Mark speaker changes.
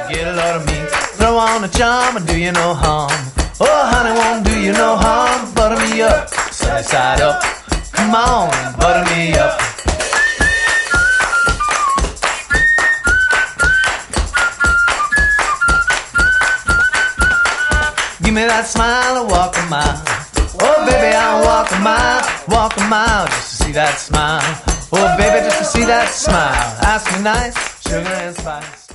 Speaker 1: get a load of me. Throw on a charm and do you no harm. Oh, honey, won't do you no harm. Butter me up, sunny side up. Come on, butter me up. Give me that smile and walk a mile. Oh, baby, I'll walk a mile just to see that smile. Oh, baby, just to see that smile. Ask me nice, sugar and spice.